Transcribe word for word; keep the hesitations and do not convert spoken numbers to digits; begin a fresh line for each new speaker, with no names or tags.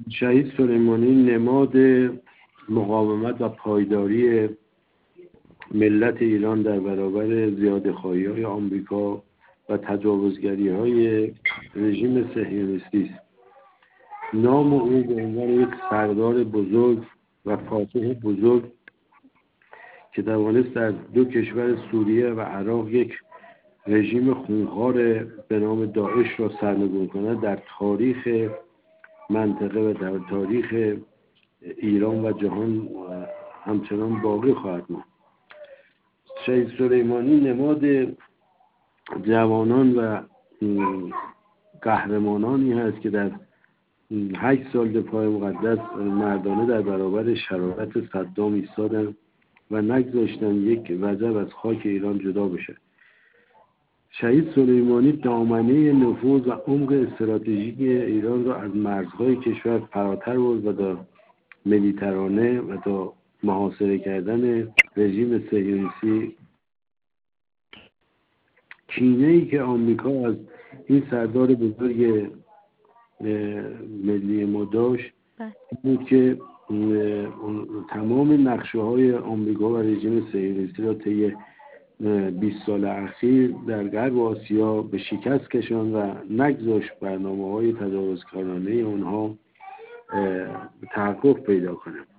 شهید سلیمانی نماد مقاومت و پایداری ملت ایران در برابر زیادخواهی‌های آمریکا و تجاوزگری‌های رژیم صهیونیستی است. نام او به عنوان یک سردار بزرگ و فاتح بزرگ که توانست در دو کشور سوریه و عراق یک رژیم خونخوار به نام داعش را سرنگون کند، در تاریخ منطقه و در تاریخ ایران و جهان همچنان باقی خواهد ماند. شهید سلیمانی نماد جوانان و قهرمانانی هست که در هشت سال دفاع مقدس مردانه در برابر شرارت صدام ایستادند و نگذاشتن یک وجب از خاک ایران جدا بشه. شهید سلیمانی دامنه نفوذ و عمق استراتژیک ایران را از مرزهای کشور فراتر برد و تا مدیترانه و تا محاصره کردن رژیم صهیونیستی. کینه‌ای که آمریکا از این سردار بزرگ ملی ما داشت بود که تمام نقشه های آمریکا و رژیم صهیونیستی را طی بیست سال اخیر در غرب آسیا به شکست کشاند و نگذاشت برنامه های تجاوزکارانه اونها تحقق پیدا کنه.